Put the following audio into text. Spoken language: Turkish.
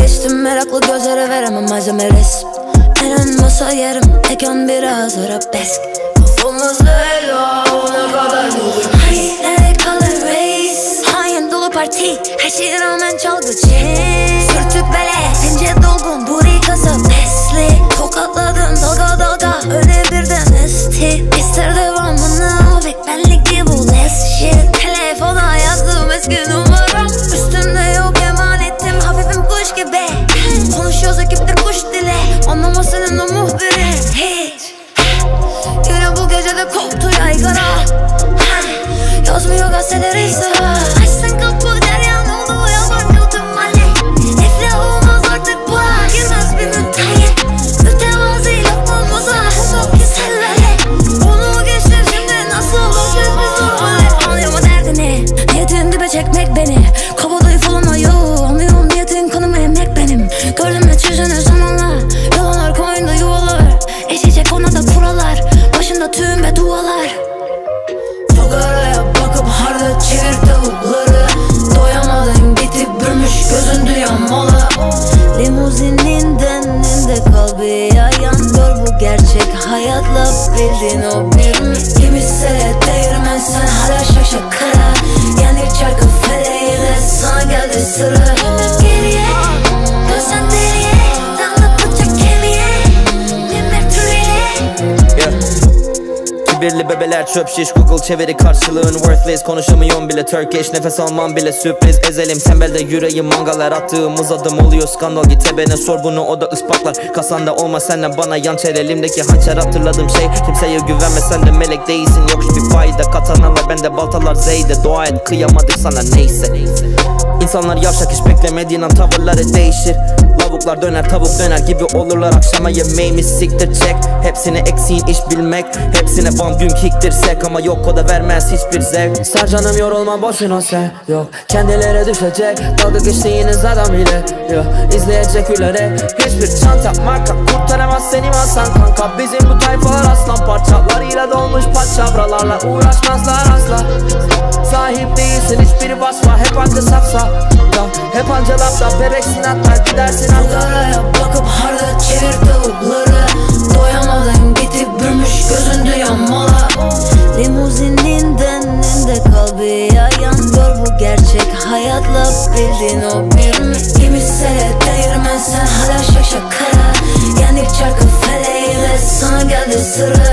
geçtim, meraklı gözlere veremem malzeme resim. En ön masa yerim, ekran biraz arabesk. Kafamızda ela ona kadar dolu. Nereye kalır reis? Hain dolu parti, her şeye rağmen çalgı çek. Sürtük bele, ince dolgun, buri kasa pesli. Tokatladım dalga dalga, öyle birden esti. İster devamını, o pek benlik değil bu less shit. Telefona yazdığım eski numaram, üstümde yok emanetim, hafifim kuş gibi. Konuşuyoruz ekiptir kuş dili, anlamaz senin o muhbirin hiç. Yine bu gecede koptu yaygara, yazmıyor gazeteleri sıra. Açsın kapı deryan oldu yabancı tüm mahalle. Efle olmaz artık bu, girmez bir müteahhit. Mütevazi lokmamıza hesap keserlerle. Onu geçtim şimdi nasıl olacağız biz o. Anlıyorum o derdini, niyetin dibe çekmek beni. Kabadayı falan ayol, anlıyorum niyetin kanıma emmek benim. Gördüm et yüzünü zamanla, yalanlar koyunda yuvalar. Eşecek ona da kurallar, başında tüm ve dualar. Fukaraya bakıp harda çevir tavukları. Doyamadın gitip bürmüş gözün dünya malı. Limuzininden önde kal bir yayan. Gör bu gerçek hayatla bildiğin o bir mi? Kimse değirmen sen hala şaşa kara. Yanır çarkı feleğine sana geldi sıra. Geriye dönsen deriye, dağılıp bıçak kemiğe. Binler türüyle. Kibirli bebeler çöp şiş, Google çeviri karşılığın worthless. Konuşamıyorum bile Turkish, nefes almam bile sürpriz. Ezelim tembelde yüreğim mangalar, attığımız adım oluyor skandal. Git ebene sor bunu, o da ispatlar. Kasanda olma senle bana yançer, elimdeki hançer hatırladığım şey. Kimseye güvenme sen de melek değilsin, yok bir fayda. Katanalar bende, baltalar zeyde. Dua et kıyamadık sana neyse. İnsanlar yavşak, hiç beklemediğin an tavırları değişir. Lavuklar döner tavuk döner gibi olurlar, akşama yemeğimi siktir çek. Hepsine eksiğin iş bilmek, hepsine bam gün kiktirsek. Ama yok o da vermez hiçbir zevk. Sarcanım yorulma boşuna sen, yok kendileri düşecek. Dalga geçtiğiniz adam ile, yok izleyecek gülerek. Hiçbir çanta marka kurtaramaz seni masan kanka. Bizim bu tayfalar aslan parçalarıyla dolmuş paçavralarla uğraşmazlar asla. Sahip değilsin hiçbir vasfa, hep anca safsa. Hep anca lafta, bebeksin hatta gidersin hatta. Fukaraya bakıp harda çevir tavukları. Doyamadın gitip bürmüş gözün dünya mala. Limuzininden önde kal bir yayan. Gör bu gerçek hayatla bildiğin o bir mi? Kimse değirmen sen hala şaşa kara. Yanık çarkı feleğine sana geldi sıra.